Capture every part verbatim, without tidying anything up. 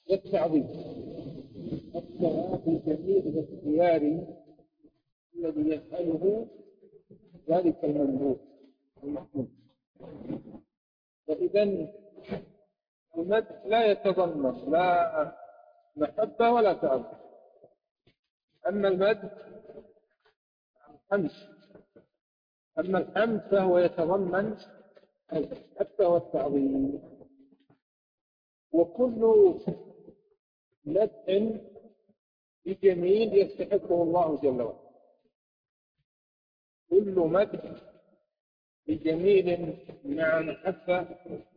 والتعظيم. الثناء بالجميل الاختياري الذي يفعله ذلك المملوك المحمود. وإذا المد لا يتضمن لا محبة ولا تعظيم. أما المد الحمد أما الحمد فهو يتضمن المحبة والتعظيم. وكل مدح بجميل يستحقه الله جل وعلا، كل مدح بجميل مع محبة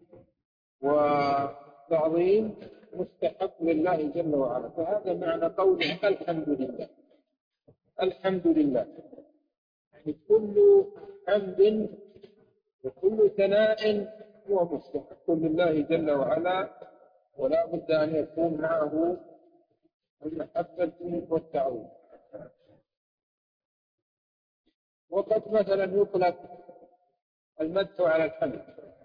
وتعظيم مستحق لله جل وعلا. فهذا معنى قوله الحمد لله. الحمد لله يعني كل حمد وكل ثناء هو مستحق لله جل وعلا، ولا بد أن يكون معه المحبة والتعظيم. وقد مثلا يطلق المدح على الحمد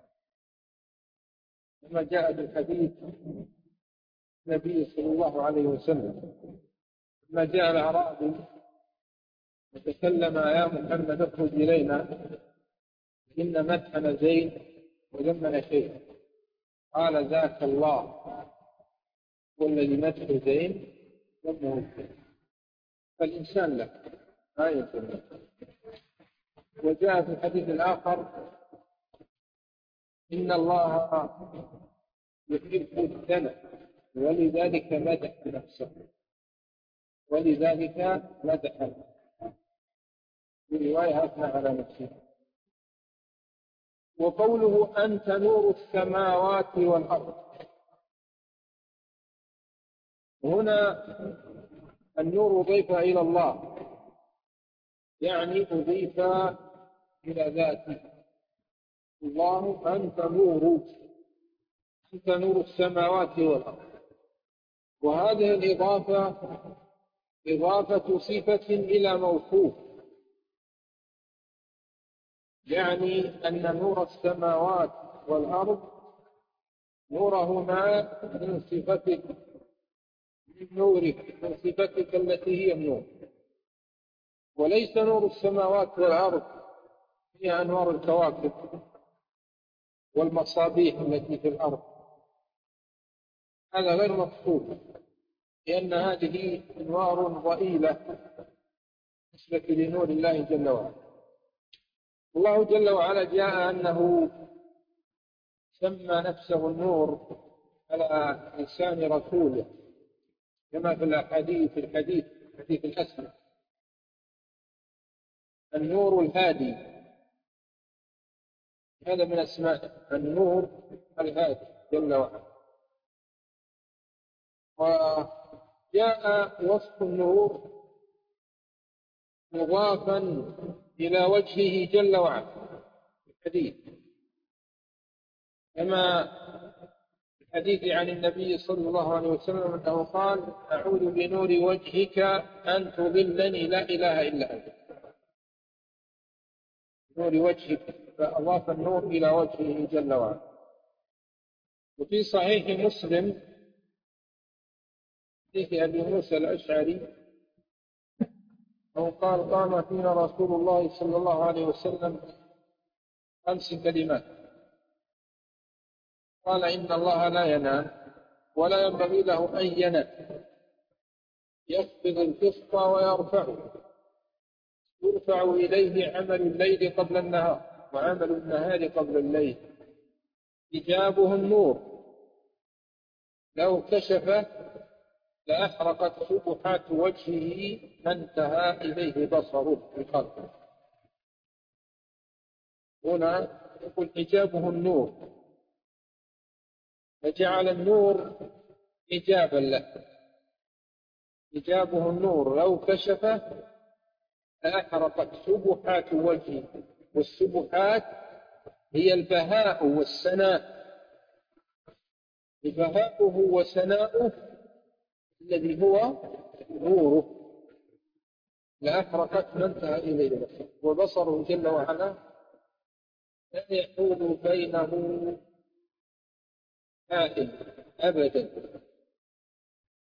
كما جاء في الحديث النبي صلى الله عليه وسلم لما جاء الأعرابي وتكلم يا محمد اخرج إلينا إن مدحنا زين وذمنا شيئا، قال ذاك الله والذي مدحه زين ذمه شيئا. فالإنسان له آية الله. وجاء في الحديث الآخر إن الله يحب الثناء ولذلك مدح نفسه ولذلك مدح في رواية أثنى على نفسه. وقوله أنت نور السماوات والأرض، هنا النور أضيف إلى الله، يعني أضيف إلى ذاته. الله أنت نور أنت نور السماوات والأرض. وهذه الإضافة إضافة صفة إلى موصوف، يعني أن نور السماوات والأرض نورهما من صفتك من نورك من صفتك التي هي النور، وليس نور السماوات والأرض هي أنوار الكواكب والمصابيح التي في الأرض. هذا غير مقصود، لأن هذه أنوار ضئيلة بالنسبة لنور الله جل وعلا. الله جل وعلا جاء أنه سمى نفسه النور على لسان رسوله كما في الحديث في الحديث حديث الأسمى النور الهادي. هذا من أسماء النور الهادي جل وعلا. وجاء وصف النور مضافا إلى وجهه جل وعلا في الحديث، كما في الحديث عن النبي صلى الله عليه وسلم أنه قال أعوذ بنور وجهك أن تضلني لا إله إلا أنت. نور وجهك، فأضاف النور إلى وجهه جل وعلا. وفي صحيح مسلم حديث أبي موسى الأشعري أو قال قام فينا رسول الله صلى الله عليه وسلم خمس كلمات، قال إن الله لا ينام ولا ينبغي له أن ينام، يخفض القسط ويرفعه، يرفع إليه عمل الليل قبل النهار وعمل النهار قبل الليل، حجابه النور لو كشف لأحرقت سبحات وجهه ما انتهى إليه بصره في خلقه. هنا يقول حجابه النور، فجعل النور حجابا له. حجابه النور لو كشف لأحرقت سبحات وجهه، والسبحات هي البهاء والسناء، بهاؤه وسناؤه الذي هو نوره لأحرقت ما انتهى إليه بصره. وبصره جل وعلا لا يحول بينه حائل أبدا،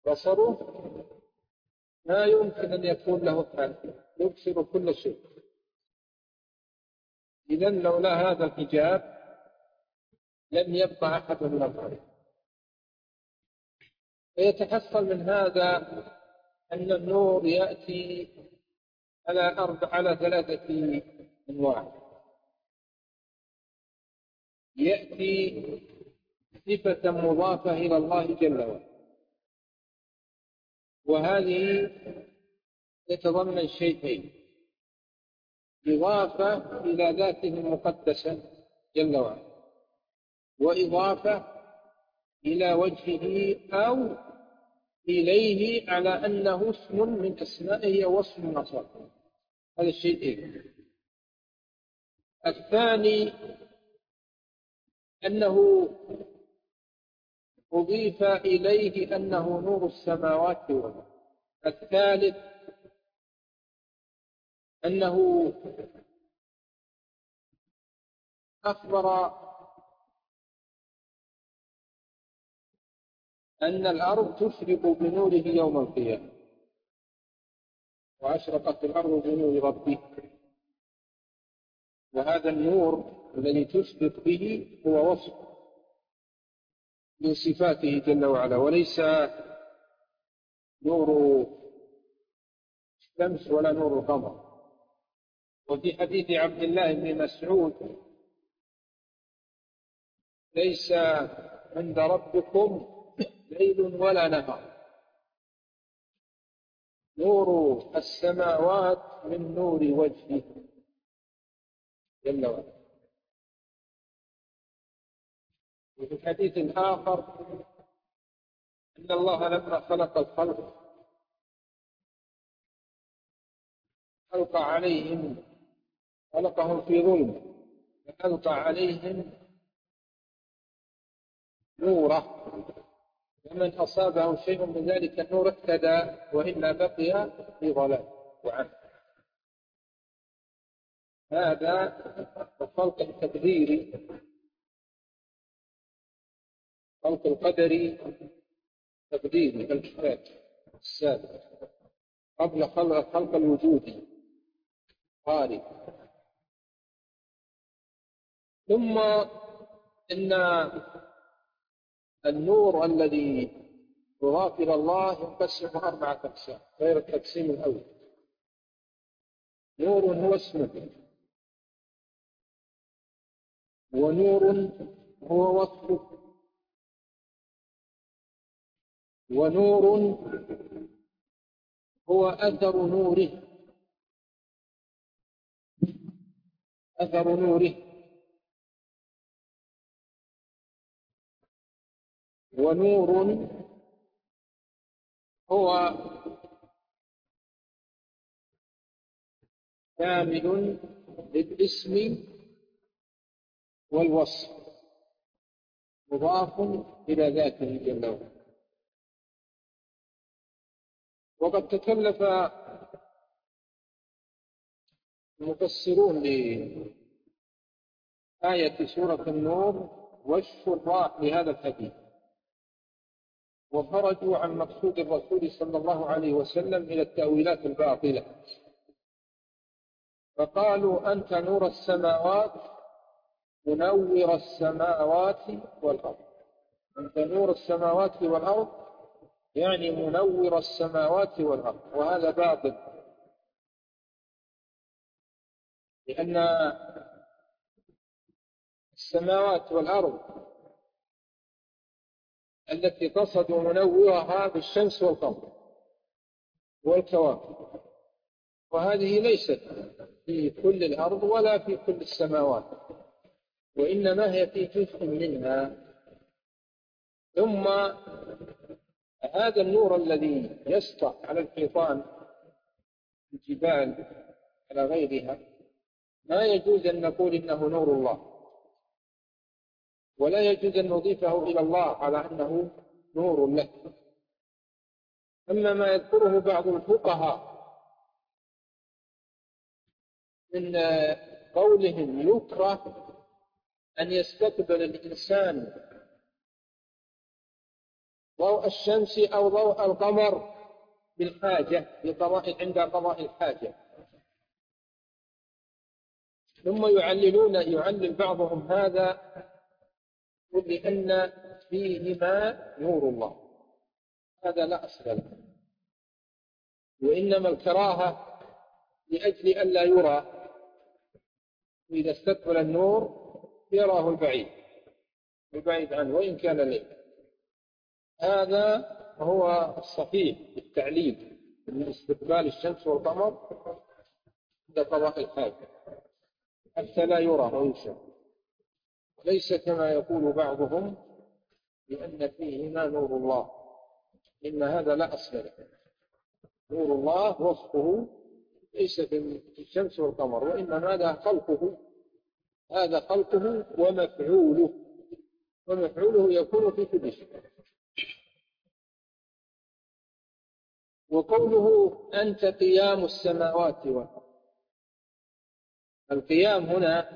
بصره ما يمكن أن يكون له حال، يبصر كل شيء. إذن لولا هذا الحجاب لم يبقى أحد من الخلق. فيتحصل من هذا أن النور يأتي على أربع على ثلاثة أنواع. يأتي صفة مضافة إلى الله جل وعلا، وهذه يتضمن شيئين: إضافة إلى ذاته المقدسة جل وعلا، وإضافة إلى وجهه أو إليه على أنه اسم من أسمائه ووصف من أوصافه. هذا الشيء. الثاني أنه أضيف إليه أنه نور السماوات والأرض. الثالث أنه أخبر أن الأرض تشرق بنوره يوم القيامة، وأشرقت الأرض بنور ربه. وهذا النور الذي تشرق به هو وصف من صفاته جل وعلا، وليس نور الشمس ولا نور القمر. وفي حديث عبد الله بن مسعود: ليس عند ربكم ليل ولا نهار، نور السماوات من نور وجهه جل وعلا. وفي الحديث آخر أن الله لما خلق الخلق ألقى عليهم خلقهم في ظلم، فألقى عليهم نوره، ومن أصابه شيء من ذلك النور اهتدى، وإلا بقي في ضلال وعن. هذا الخلق التقديري، خلق القدري تقديري الكتاب السابق قبل خلق خلق الوجودي خارج. ثم إن النور الذي يضاف إلى الله ينقسم أربعة أقسام غير التقسيم الأول. نور هو اسمه، ونور هو وصفه، ونور هو أثر نوره أثر نوره ونور هو كامل للاسم والوصف، مضاف إلى ذاته جل وعلا. وقد تكلف المفسرون لآية سورة النور والشراح لهذا الحديث، وخرجوا عن مقصود الرسول صلى الله عليه وسلم إلى التأويلات الباطلة، فقالوا: أنت نور السماوات منور السماوات والأرض. أنت نور السماوات والأرض يعني منور السماوات والأرض، وهذا باطل، لأن السماوات والأرض التي تصد منورها بالشمس والقمر والكواكب، وهذه ليست في كل الأرض ولا في كل السماوات، وإنما هي في جزء منها. ثم هذا النور الذي يسطع على الحيطان، الجبال، على غيرها، ما يجوز أن نقول إنه نور الله، ولا يجوز أن نضيفه إلى الله على أنه نور له. أما ما يذكره بعض الفقهاء من قولهم: يكره أن يستقبل الإنسان ضوء الشمس أو ضوء القمر بالحاجة لقضاء عند قضاء الحاجة. ثم يعللون يعلل بعضهم هذا لأن فيهما نور الله، هذا لا أصل له، وإنما الكراهة لأجل أن لا يرى، إذا استقبل النور يراه البعيد البعيد عنه وإن كان ليل. هذا هو الصحيح بالتعليل من استقبال الشمس والقمر عند قضاء الحاجة حتى لا يرى ويشاف، ليس كما يقول بعضهم لأن فيهما نور الله، إن هذا لا أصل له. نور الله وصفه ليس في الشمس والقمر، وإنما هذا خلقه هذا خلقه ومفعوله ومفعوله يكون في كل شيء. وقوله أنت قيام السماوات والأرض، القيام هنا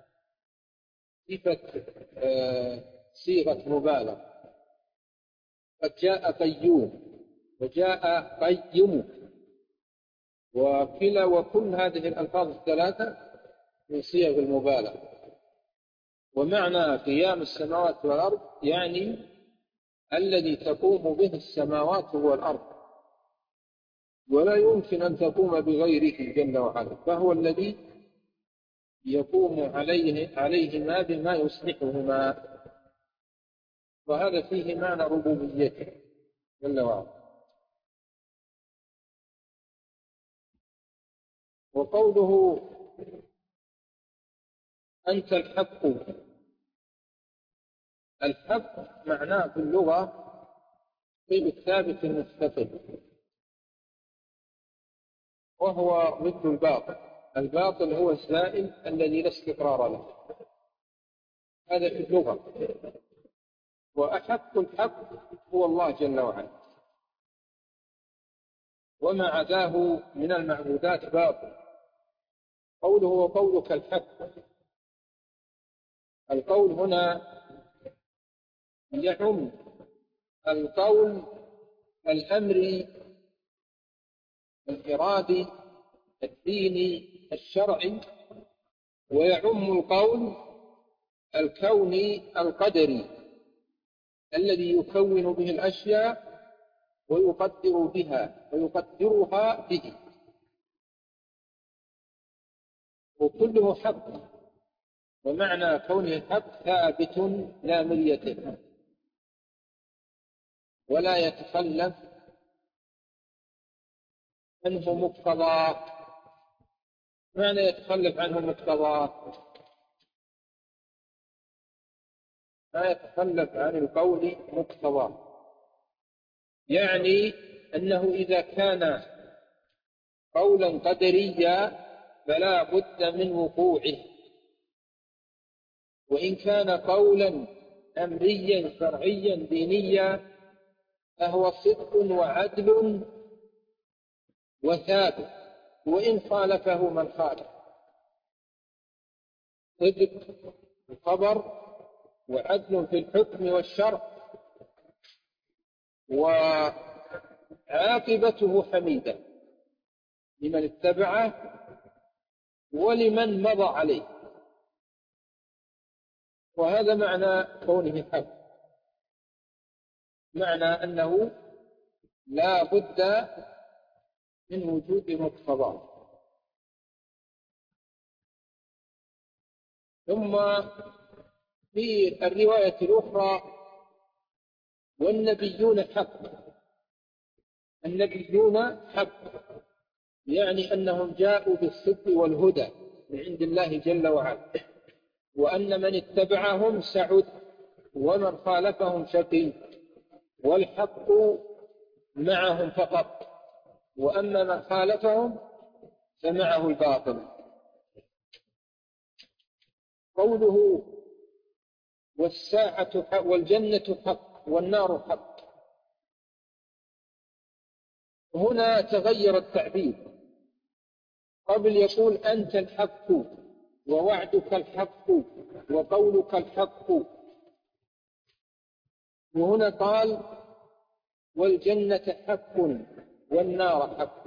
صفة صيغة مبالغة، قد جاء قيوم وجاء قيم، وكلا وكل هذه الألفاظ الثلاثة من صيغ المبالغة. ومعنى قيام السماوات والأرض يعني الذي تقوم به السماوات والأرض، ولا يمكن أن تقوم بغيره جل وعلا، فهو الذي يقوم عليه عليهما بما يصلحهما، وهذا فيه معنى ربوبيته جل وعلا. وقوله أنت الحق، الحق معناه في اللغة الشيء الثابت المستقل، وهو ضد الباطل. الباطل هو الزائل الذي لا استقرار له، هذا في اللغة. وأحق الحق هو الله جل وعلا، وما عداه من المعبودات باطل. قوله وقولك الحق، القول هنا يعم القول الأمري الإرادي الديني الشرعي، ويعم القول الكوني القدري الذي يكون به الأشياء ويقدر بها ويقدرها به، وكله حق. ومعنى كونه حق ثابت لا مرية ولا يتخلف عنه مقتضى. معنى يتخلف عنه مقتضى، ما يتخلف عن القول مقتضى، يعني أنه إذا كان قولا قدريا فلا بد من وقوعه، وإن كان قولا أمريا شرعيا دينيا فهو صدق وعدل وثابت، وإن خالفه من خالف. صدق الخبر وعدل في الحكم والشرع، وعاقبته حميدة لمن اتبعه ولمن مضى عليه. وهذا معنى كونه حق، معنى أنه لا بد من وجود مقتضى. ثم في الرواية الأخرى والنبيون حق، النبيون حق يعني أنهم جاءوا بالصدق والهدى من عند الله جل وعلا، وأن من اتبعهم سعد ومن خالفهم شقي، والحق معهم فقط، وأما من خالفهم فمعه الباطل. قوله والساعة حق والجنة حق والنار حق، هنا تغير التعبير. قبل يقول أنت الحق ووعدك الحق وقولك الحق، وهنا قال والجنة حق والنار حق،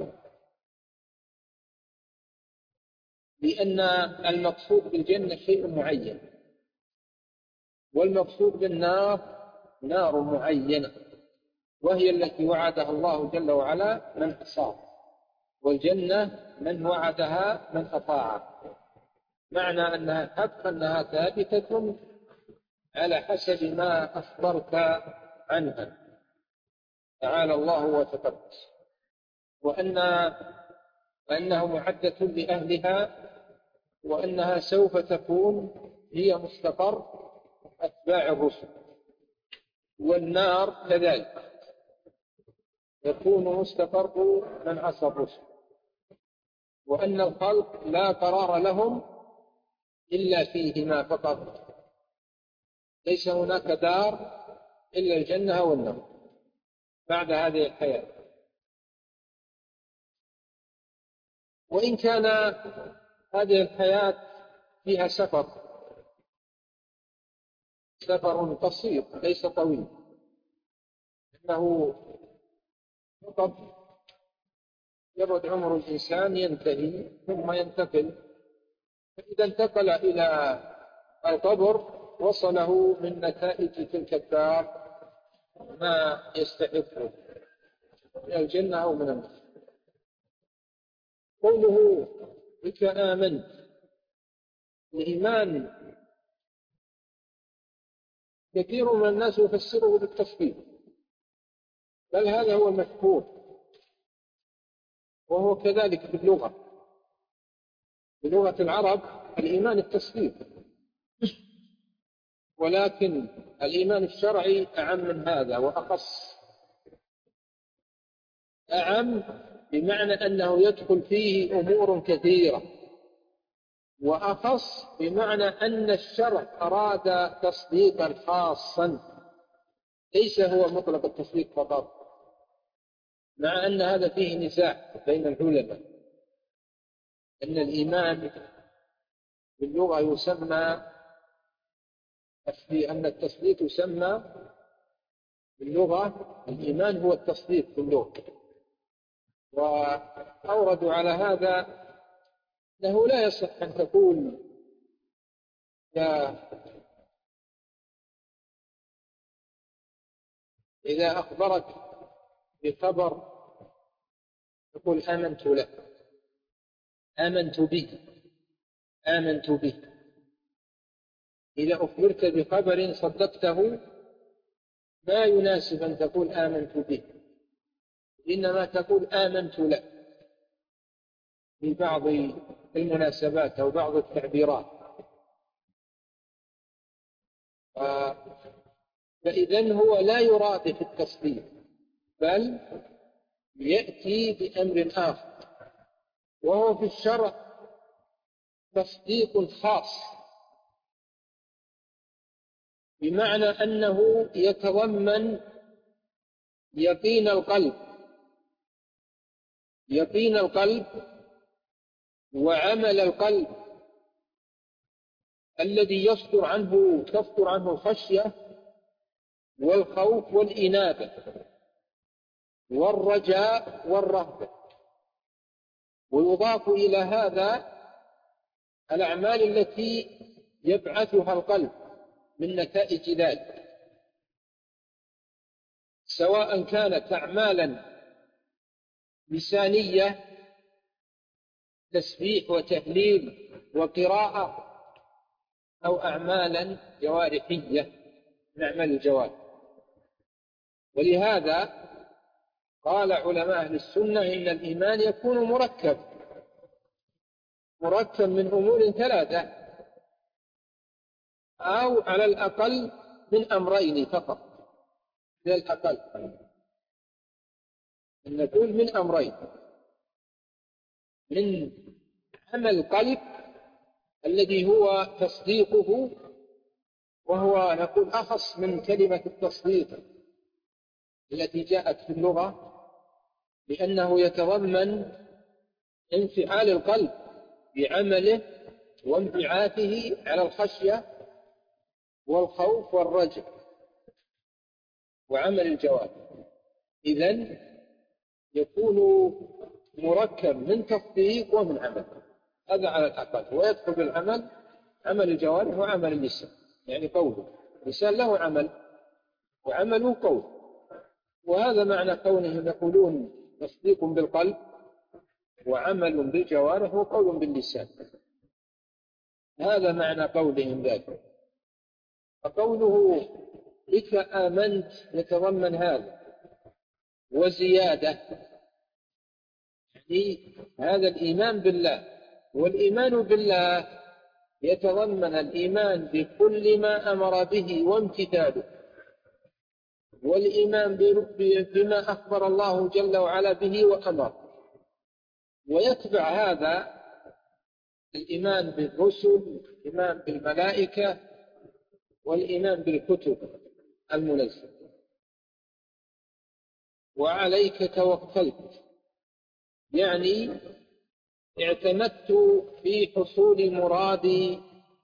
لأن المقصود بالجنة شيء معين، والمقصود بالنار نار معينة، وهي التي وعدها الله جل وعلا من أصاب، والجنة من وعدها من أطاع. معنى أنها حق أنها ثابتة على حسب ما أخبرت عنها تعالى الله وتقدس، وأن وأنها معدة لأهلها، وأنها سوف تكون هي مستقر أتباع الرسل. والنار كذلك يكون مستقر من عصى الرسل، وأن الخلق لا قرار لهم إلا فيهما فقط، ليس هناك دار إلا الجنة والنار بعد هذه الحياة. وإن كان هذه الحياة فيها سفر سفر قصير ليس طويل، إنه فقط يبعد عمر الإنسان ينتهي ثم ينتقل، فإذا انتقل إلى القبر وصله من نتائج تلك الدار ما يستحقه من الجنة أو من النار. قوله بك آمنت، الإيمان كثير من الناس يفسره بالتصديق، بل هذا هو المشهور، وهو كذلك في اللغة، بلغة العرب الإيمان التصديق، ولكن الإيمان الشرعي أعم من هذا وأخص. أعم بمعنى أنه يدخل فيه أمور كثيرة، وأخص بمعنى أن الشرع أراد تصديقا خاصا، ليس هو مطلق التصديق فقط، مع أن هذا فيه نزاع بين العلماء، أن الإيمان باللغة يسمى أن التصديق يسمى باللغة، الإيمان هو التصديق باللغة، وأوردوا على هذا أنه لا يصح أن تقول يا إذا أخبرك بخبر تقول آمنت له، آمنت به، آمنت به. إذا أخبرت بخبر صدقته ما يناسب أن تقول آمنت به، إنما تقول آمنت له في بعض المناسبات أو بعض التعبيرات. فإذن هو لا يراد في التصديق، بل يأتي بأمر آخر، وهو في الشرع تصديق خاص، بمعنى أنه يتضمن يقين القلب، يقين القلب وعمل القلب الذي يصدر عنه تصدر عنه الخشية والخوف والإنابة والرجاء والرهبة. ويضاف إلى هذا الأعمال التي يبعثها القلب من نتائج ذلك، سواء كانت أعمالا لسانية تسبيح وتهليل وقراءة، أو أعمالا جوارحية من أعمال الجوارح. ولهذا قال علماء أهل السنة إن الإيمان يكون مركب مركب من أمور ثلاثة، أو على الأقل من أمرين فقط، على الأقل أن نقول من أمرين: من عمل القلب الذي هو تصديقه، وهو نقول أخص من كلمة التصديق التي جاءت في اللغة، لأنه يتضمن انفعال القلب بعمله وانبعاثه على الخشية والخوف والرجع وعمل الجوارح. إذن يكون مركب من تصديق ومن عمل، هذا على الأقل. ويدخل بالعمل عمل الجوارح وعمل اللسان، يعني قوله اللسان له عمل وعمله قول. وهذا معنى كونهم يقولون تصديق بالقلب وعمل بالجوارح وقول باللسان، هذا معنى قولهم ذلك. فقوله بك آمنت يتضمن هذا وزيادة، يعني هذا الإيمان بالله. والإيمان بالله يتضمن الإيمان بكل ما أمر به وامتثاله، والإيمان بما أخبر الله جل وعلا به وأمر. ويتبع هذا الإيمان بالرسل، الإيمان بالملائكة، والإيمان بالكتب المنزلة. وعليك توكلت، يعني اعتمدت في حصول مرادي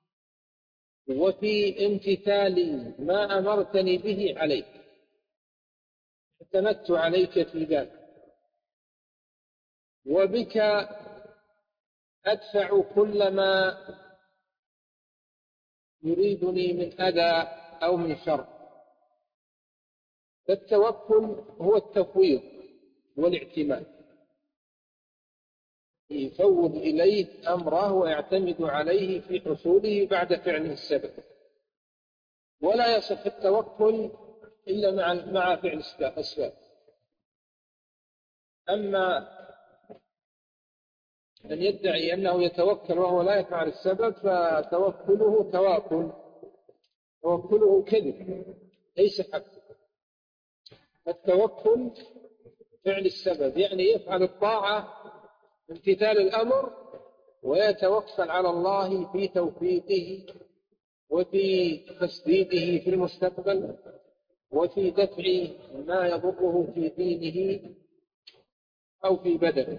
وفي امتثال ما أمرتني به عليك، اعتمدت عليك في ذلك. وبك أدفع كل ما يريدني من أذى أو من شر. فالتوكل هو التفويض والاعتماد، يفوض إليه أمره ويعتمد عليه في حصوله بعد فعله السبب. ولا يصح التوكل إلا مع مع فعل الأسباب. أما أن يدعي أنه يتوكل وهو لا يفعل السبب فتوكله تواكل، توكله كذب ليس حق. التوكل فعل السبب، يعني يفعل الطاعة امتثال الأمر ويتوكل على الله في توفيقه وفي تسديده في المستقبل وفي دفع ما يضره في دينه أو في بدنه،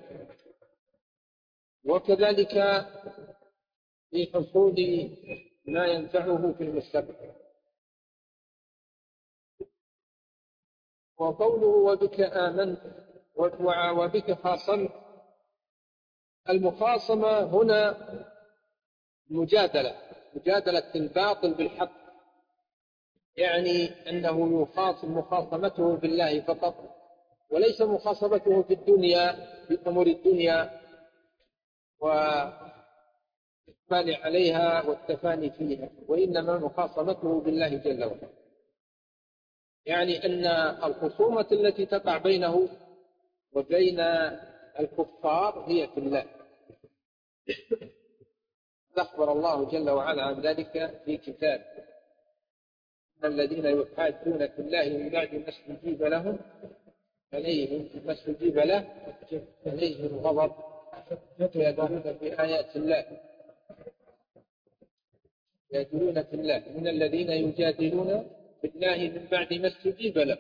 وكذلك في حصول ما ينفعه في المستقبل. وقوله وبك آمنت وبك خاصمت، المخاصمة هنا مجادلة، مجادلة الباطل بالحق، يعني أنه يخاصم مخاصمته بالله فقط، وليس مخاصمته في الدنيا في أمور الدنيا والإقبال عليها والتفاني فيها، وإنما مخاصمته بالله جل وعلا. يعني أن الخصومة التي تقع بينه وبين الكفار هي في الله. أخبر الله جل وعلا عن ذلك في كتاب: أن الذين يحادون في الله من بعد ما استجيب لهم عليهم ما استجيب له عليهم غضب يدلون في آيات الله، يدلون في الله من الذين يجادلون في الله من بعد ما استجيب له.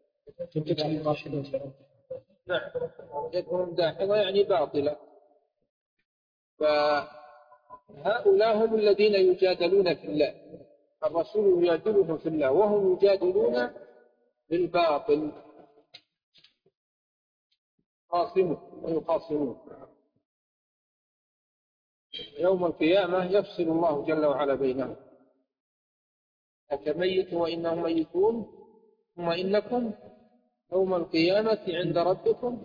نعم، يكون داحضة يعني باطلة. فهؤلاء هم الذين يجادلون في الله، الرسول يجادلهم في الله وهم يجادلون بالباطل، خاصمون ويخاصمون. يوم القيامة يفصل الله جل وعلا بينهم: أكميت وإنهم ميتون ثم إنكم يوم القيامة عند ربكم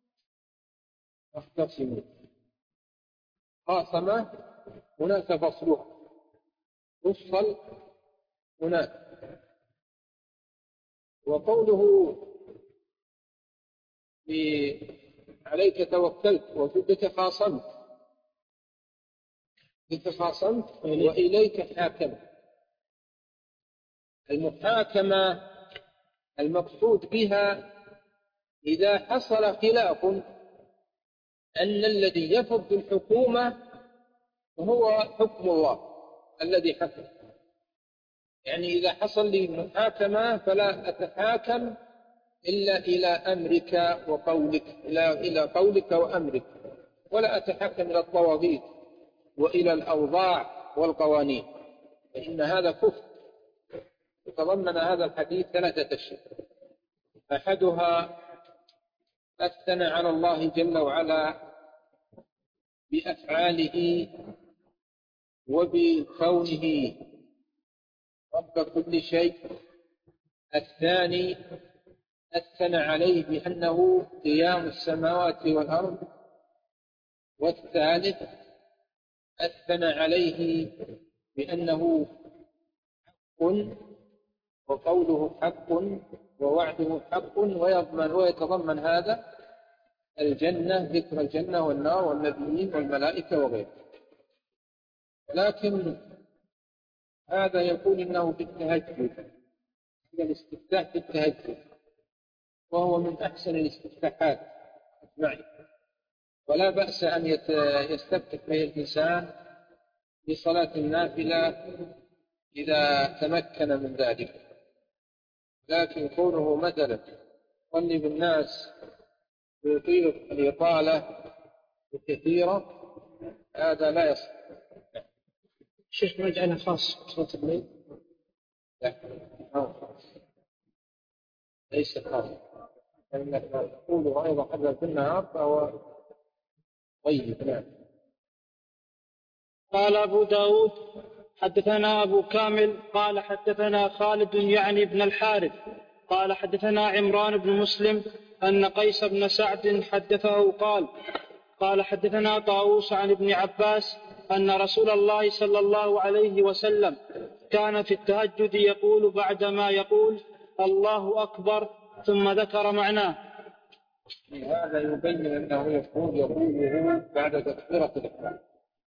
تختصمون. خاصم هناك فصلها، يفصل هناك. وقوله عليك توكلت وبك خاصمت، بك خاصمت وإليك حاكمت. المحاكمة المقصود بها إذا حصل خلاف أن الذي يفض الحكومة هو حكم الله الذي حكم. يعني إذا حصل لي محاكمة فلا أتحاكم إلا إلى أمرك وقولك، إلى إلى قولك وأمرك، ولا أتحاكم إلى الطواغيت وإلى الأوضاع والقوانين، فإن هذا كفر. يتضمن هذا الحديث ثلاثة أشياء: أحدها أثنى على الله جل وعلا بأفعاله وبكونه رب كل شيء. الثاني أثنى عليه بأنه قيام السماوات والأرض. والثالث أثنى عليه بأنه حق وقوله حق ووعده حق، ويضمن ويتضمن هذا الجنة، ذكر الجنة والنار والنبيين والملائكة وغيره. لكن هذا يقول إنه في التهجد، هذا الاستفتاح في التهجد، وهو من أحسن الاستفتاحات معي، ولا بأس أن يستفتح به الإنسان في صلاة النافلة إذا تمكن من ذلك. لكن كونه مثلا يصلي بالناس ويطيل الإطالة الكثيرة هذا لا يصح. شيخ ما جعلها خاص صلاة الليل؟ لا ليس خاص، لأنك تقول أيضا حتى في النهار فهو طيب. نعم. قال أبو داود حدثنا أبو كامل قال حدثنا خالد يعني ابن الحارث قال حدثنا عمران بن مسلم أن قيس بن سعد حدثه قال قال حدثنا طاووس عن ابن عباس أن رسول الله صلى الله عليه وسلم كان في التهجد يقول بعدما يقول الله أكبر ثم ذكر معناه. هذا يبين أنه يقول يقوله بعد تكبيرة الإحرام،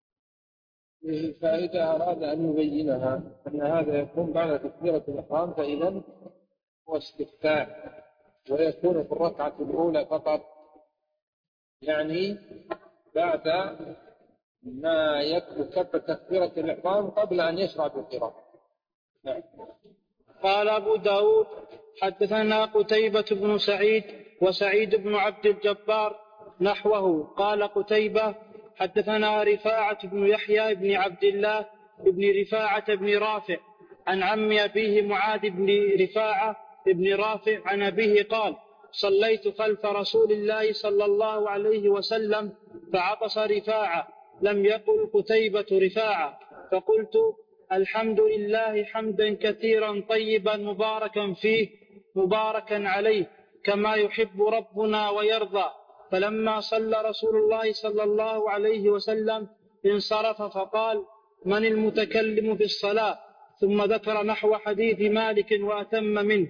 فإذا أراد أن يبينها أن هذا يكون بعد تكبيرة الإحرام فإذا هو استفتاح، ويكون في الركعة الأولى فقط، يعني بعد ما يكبر تكبيرة الإحرام قبل أن يشرع بالقراءة. نعم. قال أبو داود حدثنا قتيبة بن سعيد وسعيد بن عبد الجبار نحوه. قال قتيبة حدثنا رفاعة بن يحيى بن عبد الله بن رفاعة بن رافع عن عم أبيه معاذ بن رفاعة بن رافع عن أبيه قال صليت خلف رسول الله صلى الله عليه وسلم فعطس رفاعة، لم يقل قتيبة رفاعة، فقلت الحمد لله حمدا كثيرا طيبا مباركا فيه مباركا عليه كما يحب ربنا ويرضى. فلما صلى رسول الله صلى الله عليه وسلم انصرف فقال من المتكلم في الصلاة، ثم ذكر نحو حديث مالك وأتم منه.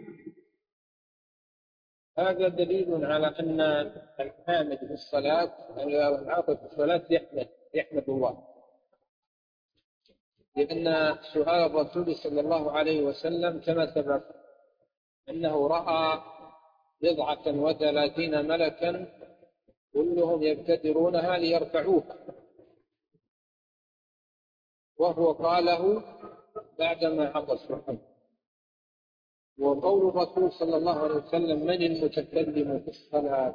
هذا دليل على أن الحامد في الصلاة العاطف في الصلاة يحمد يحمد الله، لأن سؤال الرسول صلى الله عليه وسلم كما سبق أنه رأى بضعة وثلاثين ملكا كلهم يبتدرونها ليرفعوه، وهو قاله بعدما عطس. وقول الرسول صلى الله عليه وسلم من المتكلم في الصلاة،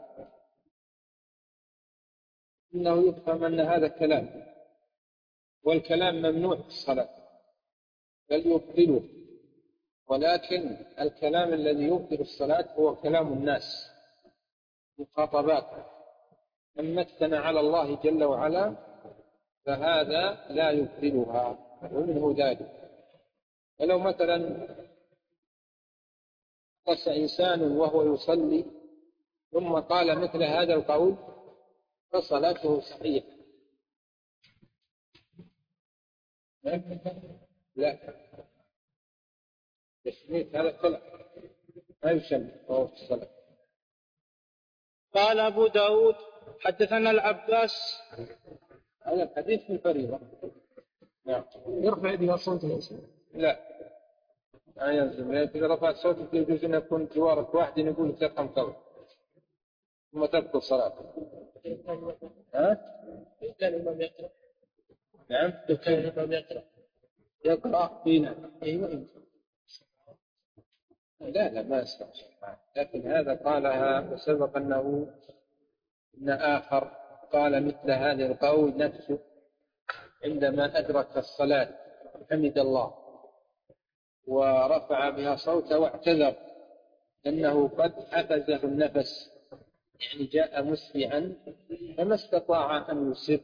إنه يفهم أن هذا كلام، والكلام ممنوع في الصلاة بل يبطله، ولكن الكلام الذي يبطل الصلاة هو كلام الناس مخاطبات. أما الثناء على الله جل وعلا فهذا لا يبطلها، ومنه ذلك. ولو مثلا قص إنسان وهو يصلي ثم قال مثل هذا القول فصلاته صحيحة. لا تشميت هذا كلام ما يشمت وهو في الصلاة. قال أبو داود حدثنا العباس. هذا الحديث في الفريضة. نعم. يرفع يده صوت الإنسان؟ لا لا يلزم، إذا رفعت صوتك يجوز أن يكون جوارك واحد يقول لك ترقم قول ثم تبطل صلاتك. ها؟ كان الإمام يقرأ. نعم. لو كان الإمام يقرأ يقرأ فينا. أيوة. لا لا ما يسمع، لكن هذا قالها وسبق أنه إن آخر قال مثل هذا القول نفسه عندما أدرك الصلاة حمد الله ورفع بها صوته واعتذر أنه قد حبسه النفس، يعني جاء مسرعا فما استطاع أن يسر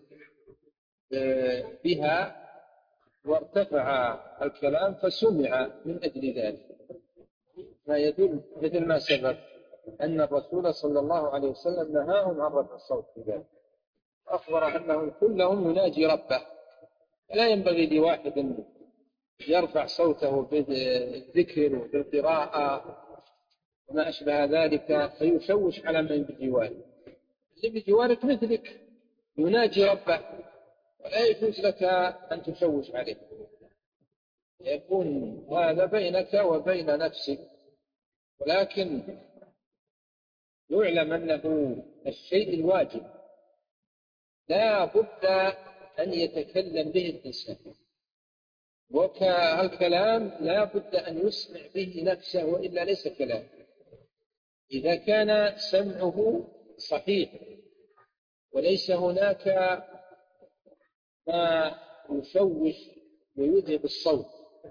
بها، وارتفع الكلام فسمع من أجل ذلك، ما يدل مثل ما سبق أن الرسول صلى الله عليه وسلم نهاهم عن رفع الصوت في ذلك، أخبر أنهم كلهم يناجي ربه، لا ينبغي لواحد يرفع صوته بالذكر وبالقراءة وما أشبه ذلك فيشوش على من بجواره. اللي بجوارك مثلك يناجي ربه، ولا يجوز لك أن تشوش عليه، يكون هذا بينك وبين نفسك. ولكن يعلم أنه الشيء الواجب لا بد أن يتكلم به الإنسان، والكلام لا بد أن يسمع به نفسه وإلا ليس كلام. إذا كان سمعه صحيح وليس هناك ما يشوش ويذهب الصوت،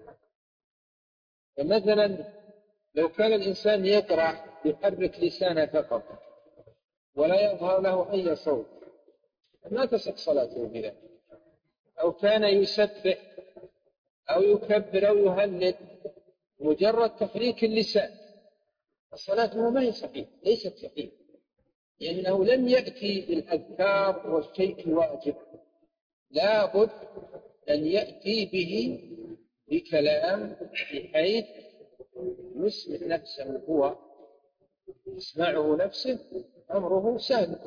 فمثلا لو كان الإنسان يقرأ يحرك لسانه فقط ولا يظهر له أي صوت ما تصح صلاته بذلك، أو كان يسبح أو يكبر أو يهلل مجرد تحريك اللسان، صلاته ما هي صحيحة، ليست صحيحة، لأنه لم يأتي بالأذكار والشيء الواجب، لا بد أن يأتي به بكلام بحيث يسمع نفسه، هو يسمعه نفسه أمره سهل.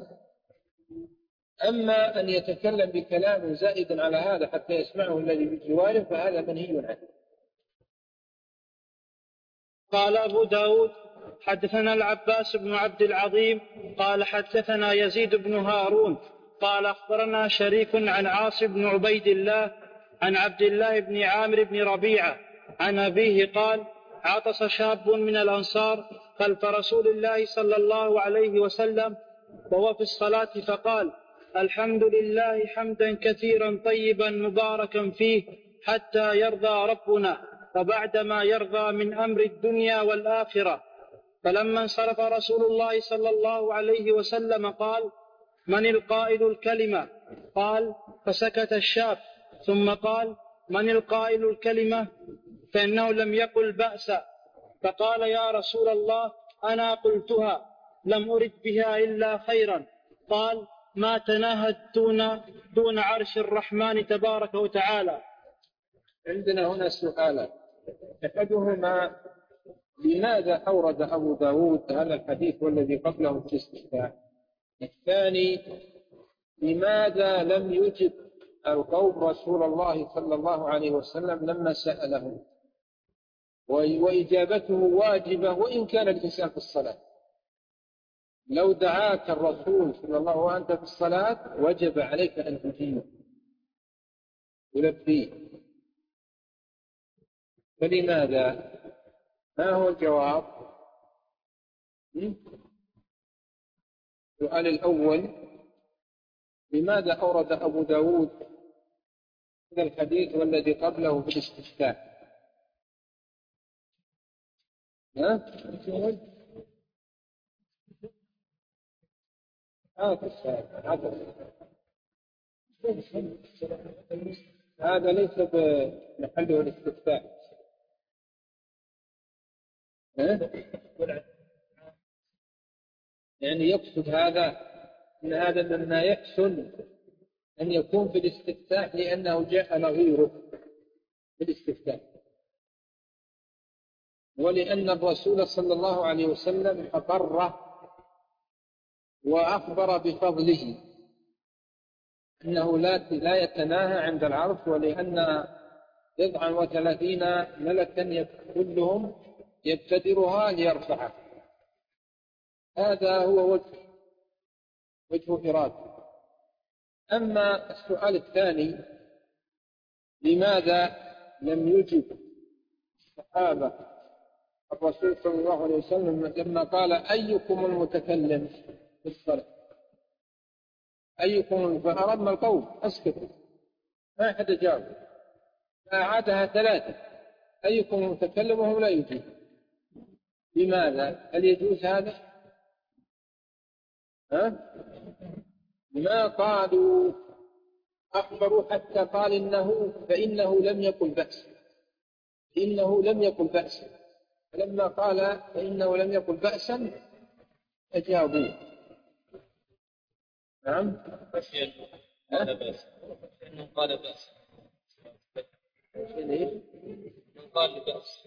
أما أن يتكلم بكلام زائد على هذا حتى يسمعه الذي بجواره فهذا منهي عنه. قال أبو داود حدثنا العباس بن عبد العظيم قال حدثنا يزيد بن هارون قال أخبرنا شريك عن عاص بن عبيد الله عن عبد الله بن عامر بن ربيعة عن أبيه قال عطس شاب من الأنصار خلف رسول الله صلى الله عليه وسلم وهو في الصلاة فقال الحمد لله حمدا كثيرا طيبا مباركا فيه حتى يرضى ربنا وبعدما يرضى من أمر الدنيا والآخرة. فلما انصرف رسول الله صلى الله عليه وسلم قال من القائل الكلمة؟ قال فسكت الشاب، ثم قال من القائل الكلمة؟ فإنه لم يقل بأسا. فقال يا رسول الله أنا قلتها لم أرد بها إلا خيرا. قال ما تناهت دون, دون عرش الرحمن تبارك وتعالى. عندنا هنا سؤالان، أحدهما لماذا أورد أبو داود هذا الحديث والذي قبله في الاستفتاء؟ الثاني لماذا لم يجب القوم رسول الله صلى الله عليه وسلم لما سأله؟ وإجابته واجبة وإن كان الإنسان في الصلاة، لو دعاك الرسول صلى الله عليه وسلم وأنت في الصلاة وجب عليك أن تجيب ولبيه، فلماذا؟ ما هو الجواب؟ السؤال الأول لماذا أورد أبو داود هذا الحديث والذي قبله في الاستفتاء؟ ها؟ هذا ليس بمحله الاستفتاء. يعني يقصد هذا أن هذا مما يحسن أن يكون في الاستفتاء لأنه جاء نظيره في الاستفتاء، ولأن الرسول صلى الله عليه وسلم أقر وأخبر بفضله أنه لا يتناهى عند العرش، ولأن بضعا وثلاثين ملكا كلهم يبتدرها ليرفعها. هذا هو وجه وجه إرادة. أما السؤال الثاني لماذا لم يجب الصحابة الرسول صلى الله عليه وسلم لما قال أيكم المتكلم في الصلاة؟ أيكم فأرم القول أسكت، ما أحد جاوب، فأعادها ثلاثة أيكم المتكلم وهو لا يجيب. لماذا؟ هل يجوز هذا؟ ها؟ ما قالوا أخبروا حتى قال إنه فإنه لم يقل بأس، إنه لم يقل بأس، فلما قال فإنه لم يقل بأسا أجابوه. نعم. قال بأس، إنه قال بأس، من قال بأس.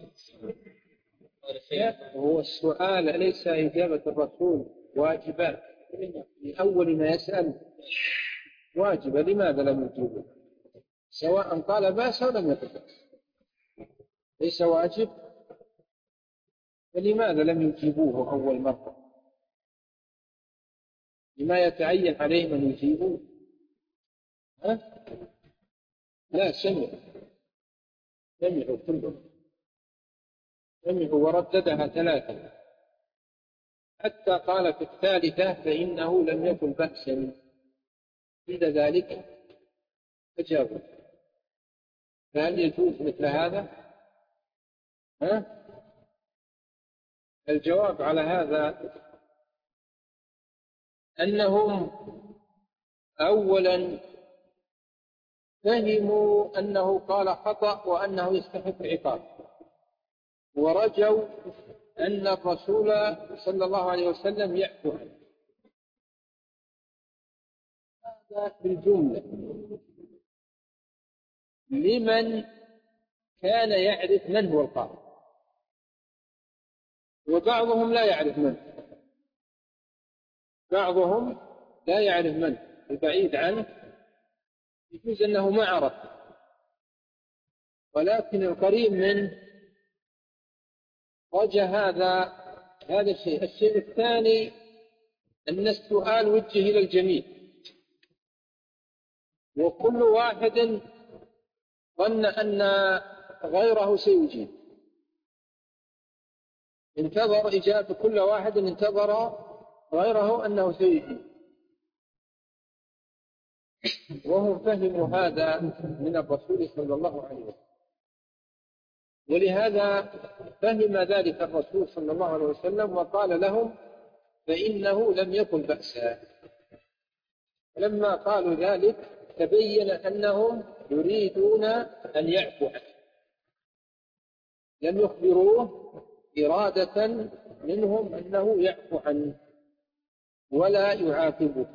هو السؤال أليس إجابة الرسول واجبة؟ لأول ما يسأل واجبة، لماذا لم يجيبه؟ سواء قال بأس أو لم يقل بأس ليس واجب، فلماذا لم يجيبوه أول مرة؟ لما يتعين عليهم أن يجيبوه؟ ها؟ لا، سمع سمعوا كلهم، سمعوا ورددها ثلاثة حتى قال في الثالثة فإنه لم يكن بأسا، إذا ذلك أجابوا. فهل يجوز مثل هذا؟ ها؟ الجواب على هذا أنهم أولا فهموا أنه قال خطأ وأنه يستحق العقاب، ورجوا أن الرسول صلى الله عليه وسلم يعفو عنه. هذا بالجملة لمن كان يعرف من هو القائل، وبعضهم لا يعرف من، بعضهم لا يعرف من، البعيد عنه يجوز أنه ما عرف، ولكن القريب منه رجى هذا هذا الشيء. الشيء الثاني أن السؤال وجه إلى الجميع، وكل واحد ظن أن غيره سيجيب، انتظر إجابة، كل واحد انتظر غيره أنه سيجيب، وهم فهموا هذا من الرسول صلى الله عليه وسلم، ولهذا فهم ذلك الرسول صلى الله عليه وسلم وقال لهم فإنه لم يكن بأسا. لما قالوا ذلك تبين أنهم يريدون أن يعفو عنه، لم يخبروه إرادة منهم أنه يعفو عنه ولا يعاقبه.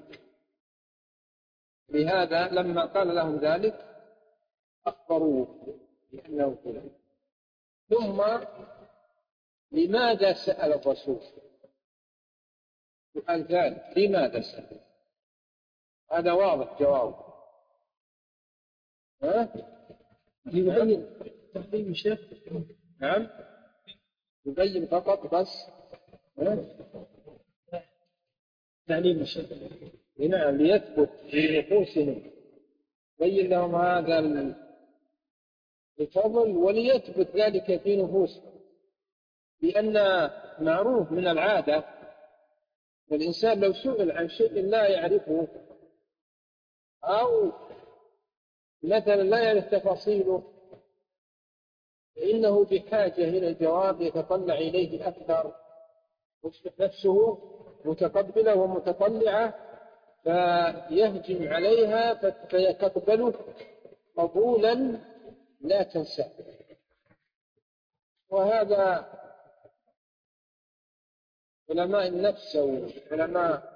لهذا لما قال لهم ذلك أخبروه بأنه فلان. ثم لماذا سأل الرسول؟ سؤال ثالث، لماذا سأل؟ هذا واضح جوابه. ها؟ يبين تحريم الشيخ. نعم، يبين فقط بس. ها؟ تعليم الشيخ. نعم، ليثبت في نفوسهم، بين لهم هذا الفضل وليثبت ذلك في نفوسهم، لأن معروف من العادة والإنسان لو سئل عن شيء لا يعرفه أو مثلا لا يعرف تفاصيله فإنه بحاجة إلى الجواب يتطلع إليه أكثر، ويصبح نفسه متقبلة ومتطلعة فيهجم عليها فيتقبله قبولا لا تنساه. وهذا علماء النفس أو علماء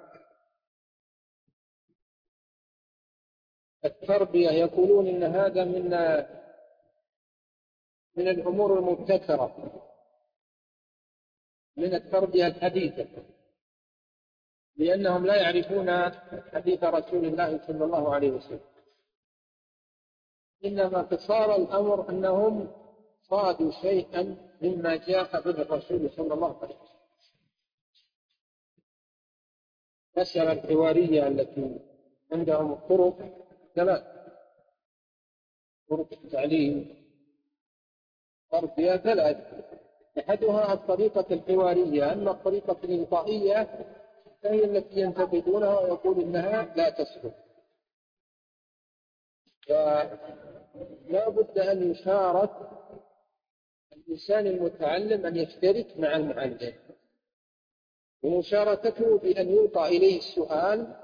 التربية يقولون إن هذا من من الأمور المبتكرة من التربية الحديثة، لأنهم لا يعرفون حديث رسول الله صلى الله عليه وسلم، إنما قصار الأمر أنهم صادوا شيئا مما جاء به الرسول صلى الله عليه وسلم. المسألة الحوارية التي عندهم الطرق ثلاث طرق التعليم تربية ثلاث، أحدها الطريقة الحوارية، أما الطريقة الإلقائية فهي التي ينتقدونها ويقول إنها لا تصلح، فلا بد أن يشارك الإنسان المتعلم أن يشترك مع المعلم، ومشاركته بأن يلقى إليه السؤال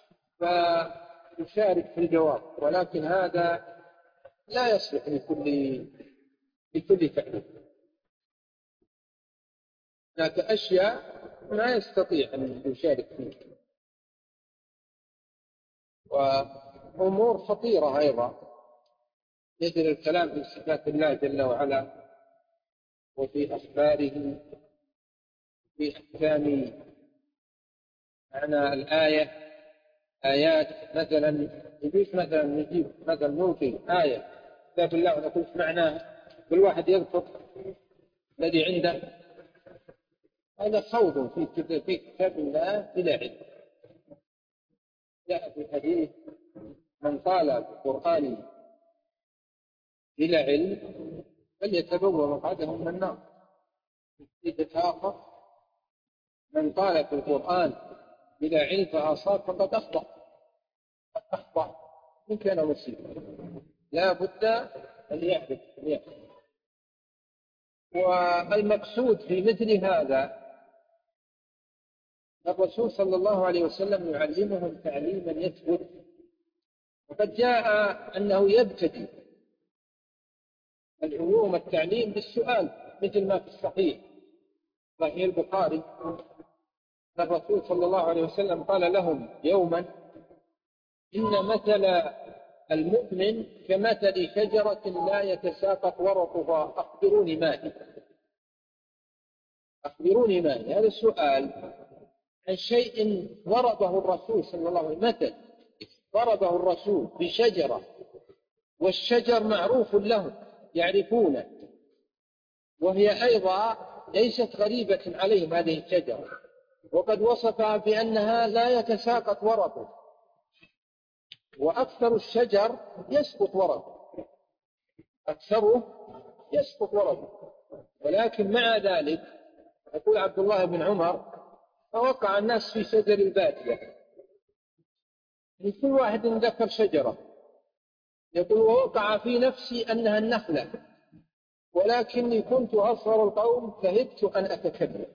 فيشارك في الجواب، ولكن هذا لا يصلح لكل لكل تعليم. هناك أشياء ما يستطيع أن يشارك فيها، وأمور خطيرة أيضا مثل الكلام في صفات الله جل وعلا وفي أخباره في أحكام معنى الآية، آيات مثلا يجيب مثلا نجيب مثلا نوتي آية كتاب الله ونقول معناها، كل واحد يذكر الذي عنده، هذا خوض في كتاب الله بلا علم. جاء في الحديث من قال بالقرآن بلا علم فليتبوأ مقعده من النار. في آخر من قال في القرآن بلا علم فأصاب فقد أخطأ أخطأ إن كان مسلما، لا بد أن يعرف أن يعرف. والمقصود في مثل هذا الرسول صلى الله عليه وسلم يعلمهم تعليما يثبت، وقد جاء أنه يبتدي العلوم التعليم بالسؤال مثل ما في الصحيح صحيح البخاري الرسول صلى الله عليه وسلم قال لهم يوما إن مثل المؤمن كمثل شجرة لا يتساقط ورقها أخبروني ما هي أخبروني ما هي. هذا السؤال عن شيء ضربه الرسول صلى الله عليه وسلم، مثل ضربه الرسول بشجرة والشجر معروف لهم يعرفونه، وهي أيضا ليست غريبة عليهم هذه الشجرة، وقد وصفها بأنها لا يتساقط ورقه، وأكثر الشجر يسقط ورقه، أكثره يسقط ورقه، ولكن مع ذلك يقول عبد الله بن عمر فوقع الناس في شجر البادية، كل واحد ذكر شجرة، يقول ووقع في نفسي أنها النخلة، ولكني كنت أصغر القوم فهبت أن أتكلم.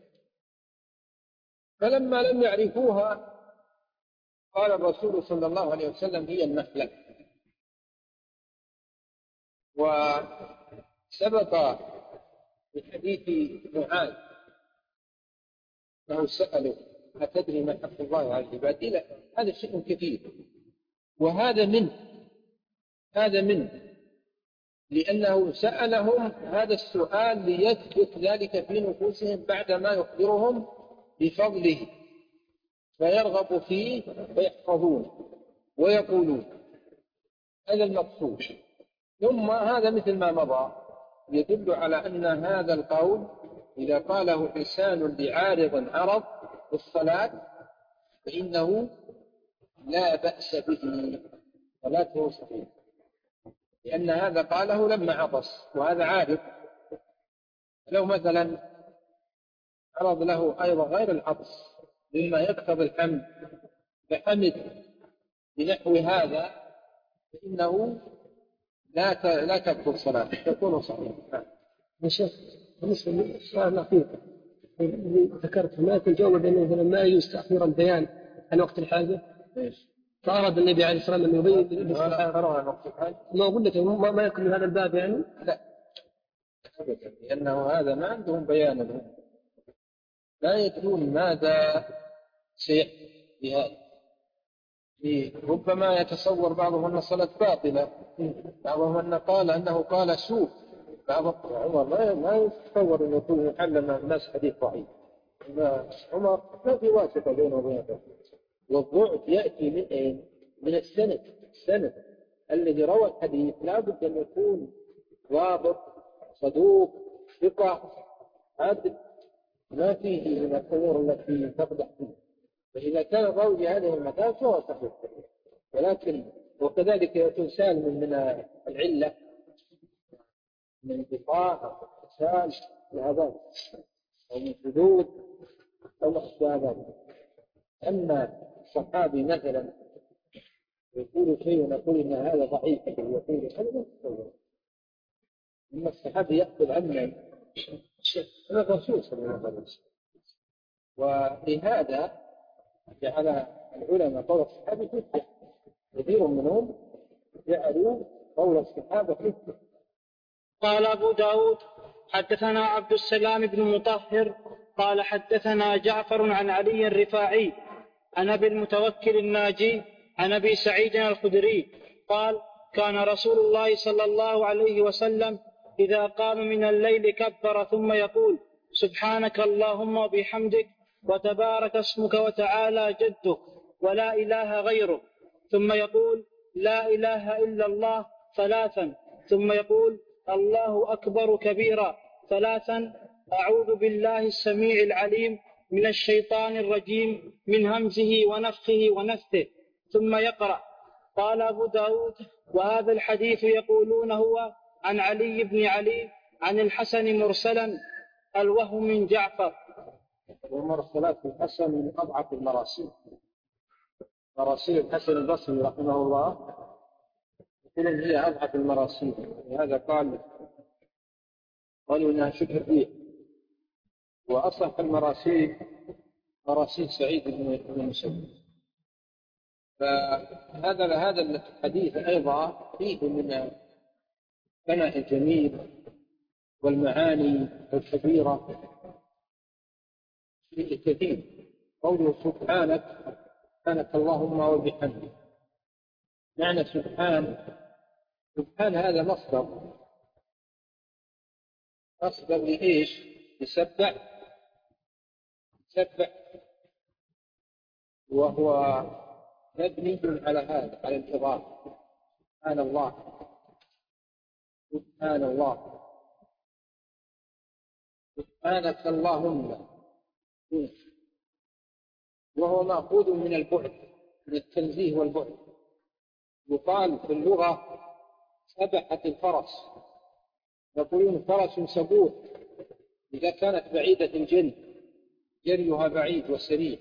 فلما لم يعرفوها قال الرسول صلى الله عليه وسلم هي النخلة. وسبق في حديث معاذ أنه سأله أتدري ما حق الله على العباد؟ لا، هذا شيء كثير، وهذا منه هذا منه لأنه سألهم هذا السؤال ليثبت ذلك في نفوسهم بعدما يخبرهم بفضله فيرغب فيه ويحفظون ويقولون. هذا المقصود. ثم هذا مثل ما مضى يدل على أن هذا القول إذا قاله إنسان لعارض عرض الصلاة فإنه لا بأس به، صلاته صحيحة، لأن هذا قاله لما عطس وهذا عارض. لو مثلا عرض له أيضا غير العطس مما يقتضي الحمد فحمد بنحو هذا فإنه لا لا تبطل صلاة، تكون صحيحة. يا شيخ بالنسبة للسؤال الأخير اللي ذكرت ما تجاوب بأنه مثلا ما يجوز تأخير البيان عن وقت الحاجة، فأراد النبي عليه الصلاة والسلام أن يبين ما أقول لك ما, ما يكون من هذا الباب يعني لا أبدا، لأنه هذا ما عندهم بيان لهم، لا يدرون ماذا سيحدث بهذا. ربما يتصور بعضهم أن الصلاة باطلة، بعضهم أن قال أنه قال سوء، بعض عمر ما ما يتصور أن يكون يعلم الناس حديث ضعيف. عمر ما في واسطة بينه وبينه، والضعف يأتي من أين؟ من السند. السند الذي روى الحديث لا بد أن يكون ضابط صدوق ثقة عادل، ما فيه من الأمور التي تقدح فيه، فإذا كان الراوي بهذه المكان فهو صحيح. ولكن وكذلك يكون سالم من العلة من انقطاع أو اتصال لهذا أو من حدود أو مخشى. أما الصحابي مثلا يقول شيء ونقول إن هذا ضعيف، يقول هذا لا يتصور. أما الصحابي يأخذ عنا هذا الرسول صلى الله عليه وسلم. ولهذا جعل العلماء قول الصحابة حجة، كثير منهم جعلوا قول الصحابة حجة. قال أبو داود حدثنا عبد السلام بن مطهر قال حدثنا جعفر عن علي الرفاعي عن أبي المتوكل الناجي عن أبي سعيد الخدري قال كان رسول الله صلى الله عليه وسلم إذا قام من الليل كبر ثم يقول سبحانك اللهم وبحمدك وتبارك اسمك وتعالى جدك ولا إله غيرك، ثم يقول لا إله إلا الله ثلاثا، ثم يقول الله أكبر كبيرا ثلاثا، أعوذ بالله السميع العليم من الشيطان الرجيم من همزه ونفخه ونفثه، ثم يقرأ. قال أبو داود وهذا الحديث يقولون هو عن علي بن علي عن الحسن مرسلا، الوهم من جعفر. ومرسلات الحسن من أضعف المراسيل، مراسيل الحسن البصري رحمه الله يقولون هي أضعف المراسيل، لهذا قال قالوا إنها شبه فيه. وأصح المراسيل مراسيل سعيد بن المسيب. فهذا هذا الحديث أيضا فيه من ثناء الجميل والمعاني الكبيرة فيه كثير. قوله سبحانك سبحانك اللهم وبحمدك، معنى سبحان سبحان هذا مصدر مصدر لإيش؟ يسبح يسبح وهو مبني على هذا، على الإضافة. سبحان الله سبحان الله سبحانك اللهم، وهو مأخوذ من البعد، من التنزيه والبعد. يقال في اللغة سبحت الفرس، يقولون فرس سبوح إذا كانت بعيدة الجري، جريها بعيد وسريع.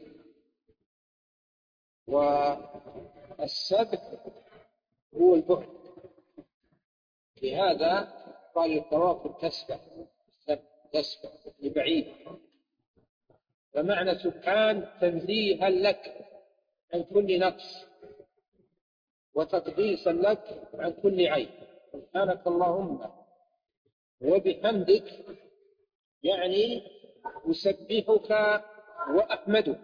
والسبح هو البعد، لهذا قال الكواكب تسبح، تسبح لبعيد. فمعنى سبحان تنزيها لك عن كل نقص وتقديسا لك عن كل عيب. سبحانك اللهم وبحمدك يعني أسبحك وأحمدك،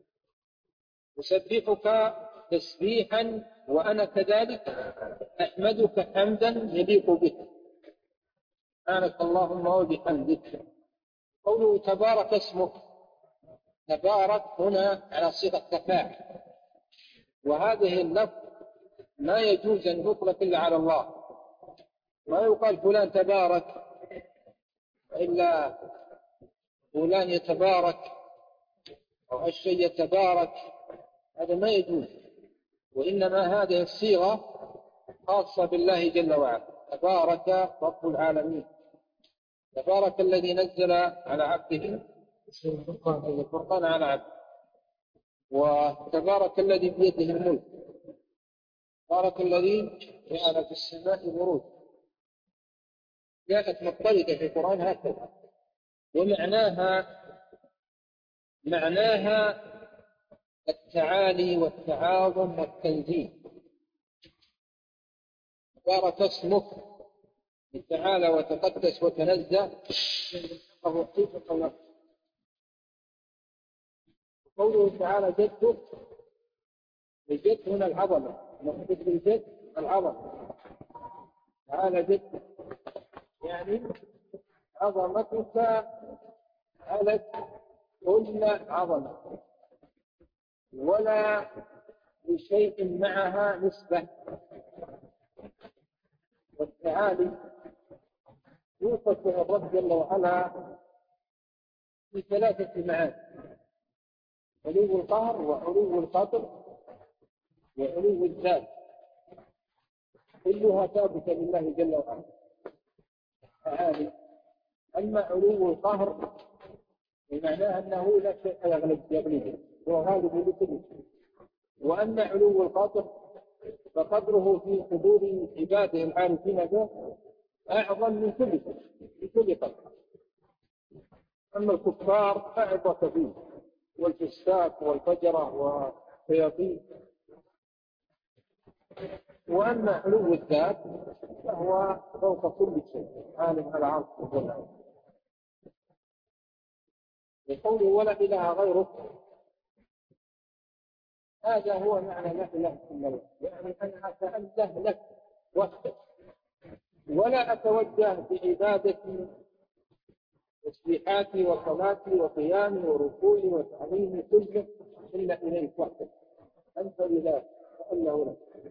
أسبحك تسبيحا وأنا كذلك أحمدك حمدا يليق بك. سبحانك اللهم وبحمدك. قوله تبارك اسمك، تبارك هنا على صيغة تفاعل، وهذه اللفظ ما يجوز أن يطلق إلا على الله. ما يقال فلان تبارك إلا فلان يتبارك أو الشيء يتبارك، هذا ما يجوز. وإنما هذه الصيغة خاصة بالله جل وعلا. تبارك رب العالمين، تبارك الذي نزل على عبده الفرقان على عبده، وتبارك الذي بيده الملك، تبارك الذي جعل في السماء بروج. جاءت مضطردة في القرآن هكذا، ومعناها معناها التعالي والتعاظم والتنزيه. تبارك اسمك تعالى وتقدس وتنزه فهو حقيقة ونفس. قوله تعالى جدك، الجد هنا العظمة، نقصد بالجد العظمة. تعالى جدك يعني عظمتك علت كل عظمة، ولا لشيء معها نسبة. والتعالي يوصف الرب جل وعلا في ثلاثة معاني: علو القهر، وعلو القدر، وعلو الذات، كلها ثابتة لله جل وعلا تعالي. أما علو القهر بمعناه أنه لا شيء يغلب يغلبه، هو غالب لكل شيء. وأما علو القدر فقدره في قدور عباده العارفين به أعظم من كل شيء، من كل قدر. أما الكفار فعبرة فيه والفساق والفجرة والشياطين. وأما علو الذات فهو فوق كل شيء عالم على العرش وجل. يقول ولا إله غيره، هذا هو معنى لا إله إلا الله، يعني أنا أتأله لك وحدك ولا أتوجه بعبادتي تسبيحاتي وصلاتي وقيامي وركوعي وتعليمي كله إلا إليك وحدك، أنت إله وأنه لك.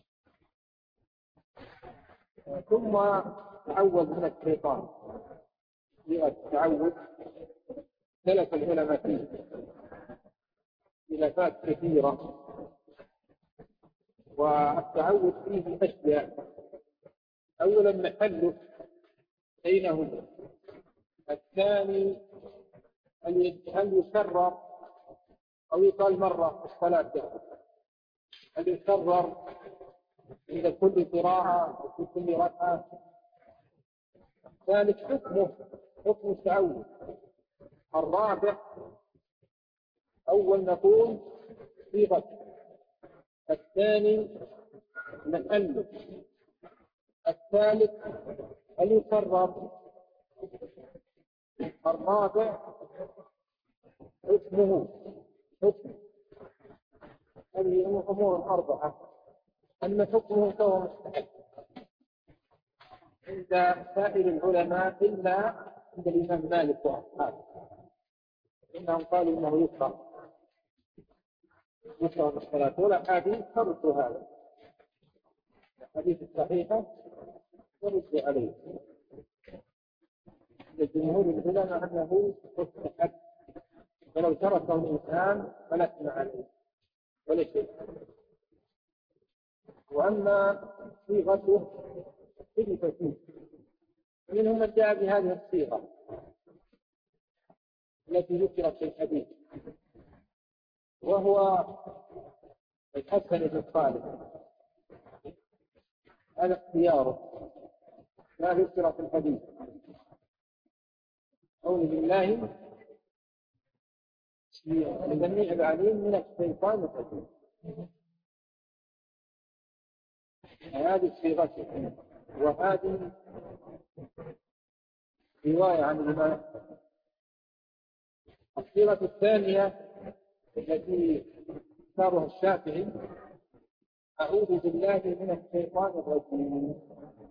ثم تعوذ من الشيطان. التعوذ ثلاث العلماء فيه خلافات كثيرة، والتعوذ فيه أشياء. أولا محله بينهما، الثاني هل يكرر أو يقال مرة في الصلاة، هل يكرر عند كل قراءة أو في كل ركعة. الثالث حكمه حكم التعوذ. الرابع أول نقول صيغة، الثاني محله، الثالث هل يكرر، الرابع حكمه حكم. هذه أمور أربعة. أما حكمه فهو مستحب عند سائر العلماء إلا عند الإمام مالك وأصحابه، إنهم قالوا إنه يكره يكره الصلاة، ولا حديث فرد هذا الحديث الصحيحة فرد عليه. لجمهور العلماء أنه مستحب، ولو تركه الإنسان فلا إثم عليه ولا شيء. وأما صيغته اختلف فيه، منهم من جاء بهذه الصيغة التي ذكرت في الحديث، وهو الحسن بن صالح، هذا اختياره ما ذكر في الحديث. قول بالله السميع العليم من الشيطان الرجيم، هذه صيغته. وهذه رواية عن الإمام. الصيغة الثانية التي اختارها الشافعي أعوذ بالله من الشيطان الرجيم،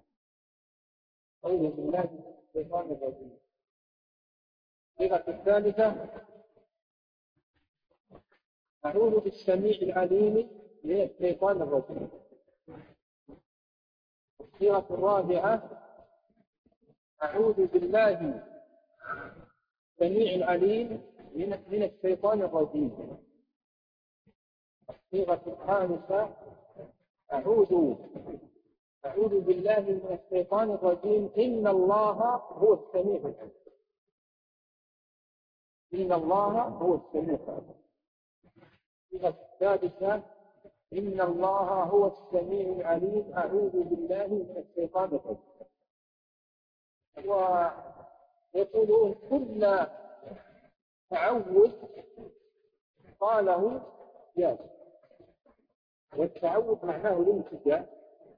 أعوذ بالله من الشيطان الرجيم. الصيغة الثالثة أعوذ بالسميع العليم من الشيطان الرجيم. الصيغة الرابعة أعوذ بالله السميع العليم من الشيطان الرجيم. الصيغة الخامسة أعوذ أعوذ بالله من الشيطان الرجيم إن الله هو السميع العليم. إن الله هو السميع العليم. الصيغة السادسة إن الله هو السميع العليم أعوذ بالله من الشيطان الرجيم. ويقولون كل تعوذ قاله جاز، والتعوذ معناه الالتجاء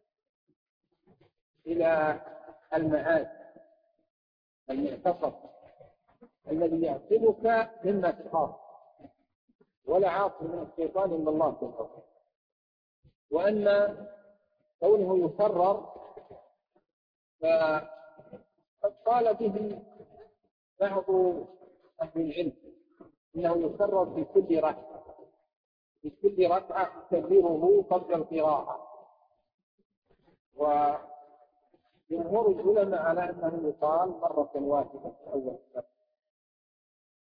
إلى المعاد المعتصم الذي يعصمك مما تخاف، ولا عاصم من الشيطان إلا الله في الأرض. وأن كونه يكرر فقد قال به بعض أهل العلم إنه يكرر في كل ركعة، في كل ركعة تكبيره قبل القراءة. وجمهور العلماء على أنه يقال مرة واحدة في أول الركعة.